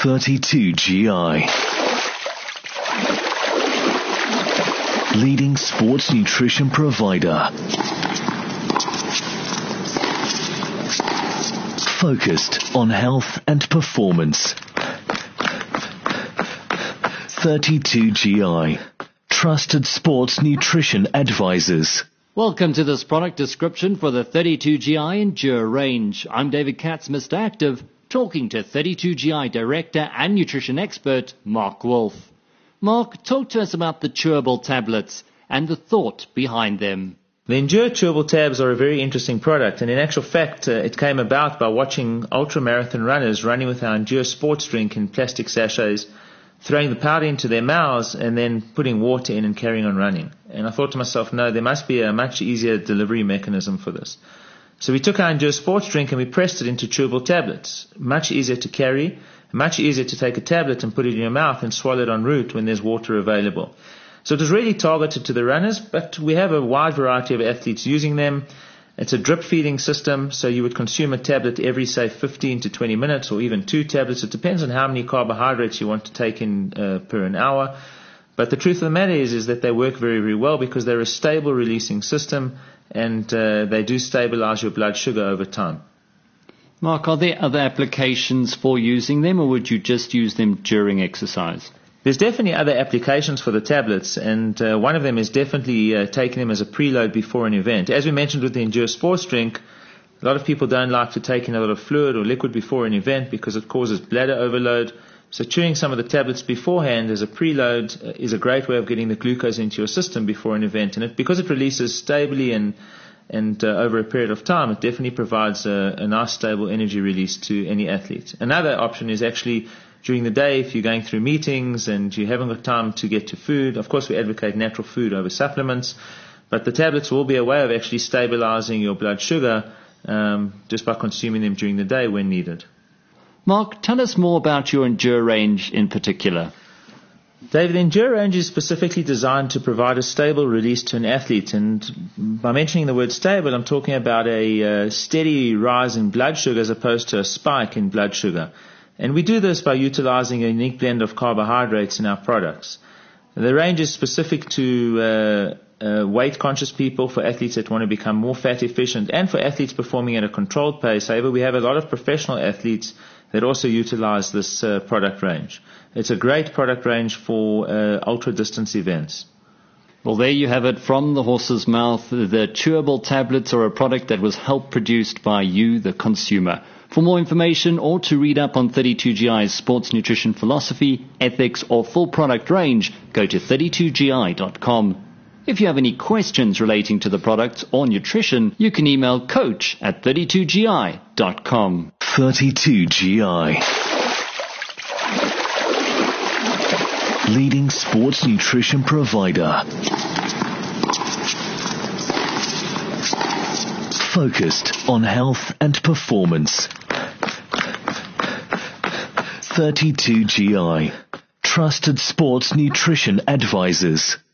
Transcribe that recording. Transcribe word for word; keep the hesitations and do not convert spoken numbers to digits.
thirty-two G I. Leading sports nutrition provider. Focused on health and performance. thirty-two G I. Trusted sports nutrition advisors. Welcome to this product description for the thirty-two G I Endure range. I'm David Katz, Mister Active, talking to thirty-two G I Director and Nutrition Expert, Mark Wolf. Mark, talk to us about the chewable tablets and the thought behind them. The Endure chewable tabs are a very interesting product, and in actual fact, uh, it came about by watching ultra-marathon runners running with our Endure sports drink in plastic sachets, throwing the powder into their mouths and then putting water in and carrying on running. And I thought to myself, no, there must be a much easier delivery mechanism for this. So we took our Endure sports drink and we pressed it into chewable tablets. Much easier to carry, much easier to take a tablet and put it in your mouth and swallow it en route when there's water available. So it was really targeted to the runners, but we have a wide variety of athletes using them. It's a drip feeding system, so you would consume a tablet every, say, fifteen to twenty minutes, or even two tablets. It depends on how many carbohydrates you want to take in uh, per an hour. But the truth of the matter is, is that they work very, very well because they're a stable releasing system, and uh, they do stabilize your blood sugar over time. Mark, are there other applications for using them, or would you just use them during exercise? There's definitely other applications for the tablets, and uh, one of them is definitely uh, taking them as a preload before an event. As we mentioned with the Endure sports drink, a lot of people don't like to take in a lot of fluid or liquid before an event because it causes bladder overload. So chewing some of the tablets beforehand as a preload uh, is a great way of getting the glucose into your system before an event. And it, because it releases stably and and uh, over a period of time, it definitely provides a, a nice stable energy release to any athlete. Another option is actually during the day, if you're going through meetings and you haven't got time to get to food. Of course, we advocate natural food over supplements, but the tablets will be a way of actually stabilizing your blood sugar um, just by consuming them during the day when needed. Mark, tell us more about your Endure range in particular. David, the Endure range is specifically designed to provide a stable release to an athlete, and by mentioning the word stable, I'm talking about a uh, steady rise in blood sugar as opposed to a spike in blood sugar. And we do this by utilizing a unique blend of carbohydrates in our products. The range is specific to uh, uh, weight-conscious people, for athletes that want to become more fat efficient, and for athletes performing at a controlled pace. However, we have a lot of professional athletes that also utilize this uh, product range. It's a great product range for uh, ultra-distance events. Well, there you have it from the horse's mouth. The chewable tablets are a product that was help produced by you, the consumer. For more information or to read up on thirty-two G I's sports nutrition philosophy, ethics, or full product range, go to thirty-two G I dot com. If you have any questions relating to the products or nutrition, you can email coach at thirty-two G I dot com. thirty-two G I. Leading sports nutrition provider. Focused on health and performance. thirty-two G I. Trusted sports nutrition advisors.